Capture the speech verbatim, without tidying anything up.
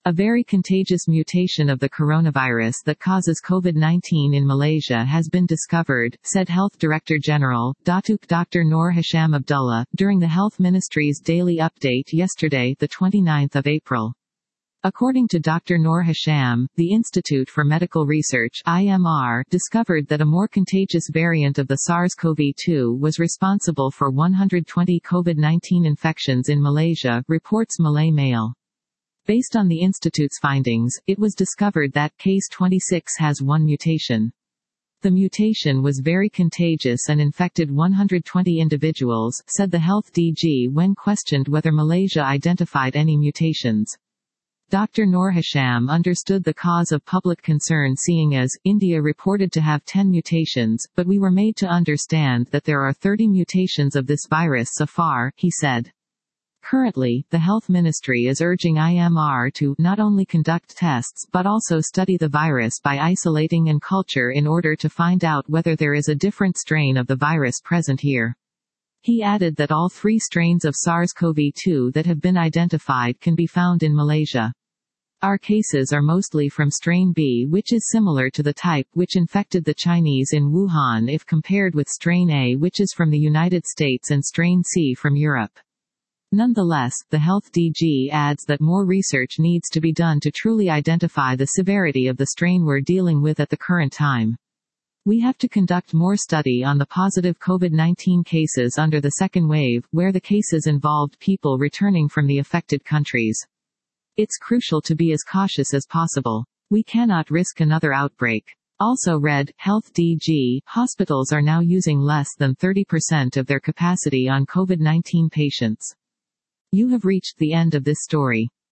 A very contagious mutation of the coronavirus that causes COVID nineteen in Malaysia has been discovered, said Health Director General, Datuk Doctor Noor Hisham Abdullah, during the Health Ministry's daily update yesterday, the twenty-ninth of April. According to Doctor Noor Hisham, the Institute for Medical Research I M R discovered that a more contagious variant of the SARS CoV two was responsible for one hundred twenty COVID nineteen infections in Malaysia, reports Malay Mail. Based on the institute's findings, it was discovered that case twenty-six has one mutation. The mutation was very contagious and infected one hundred twenty individuals, said the Health D G when questioned whether Malaysia identified any mutations. Doctor Noor Hisham understood the cause of public concern seeing as, India reported to have ten mutations, but we were made to understand that there are thirty mutations of this virus so far, he said. Currently, the Health Ministry is urging I M R to not only conduct tests but also study the virus by isolating and culture in order to find out whether there is a different strain of the virus present here. He added that all three strains of SARS CoV two that have been identified can be found in Malaysia. Our cases are mostly from strain B, which is similar to the type which infected the Chinese in Wuhan if compared with strain A, which is from the United States, and strain C from Europe. Nonetheless, the Health D G adds that more research needs to be done to truly identify the severity of the strain we're dealing with at the current time. We have to conduct more study on the positive COVID nineteen cases under the second wave, where the cases involved people returning from the affected countries. It's crucial to be as cautious as possible. We cannot risk another outbreak. Also read, Health D G, hospitals are now using less than thirty percent of their capacity on COVID nineteen patients. You have reached the end of this story.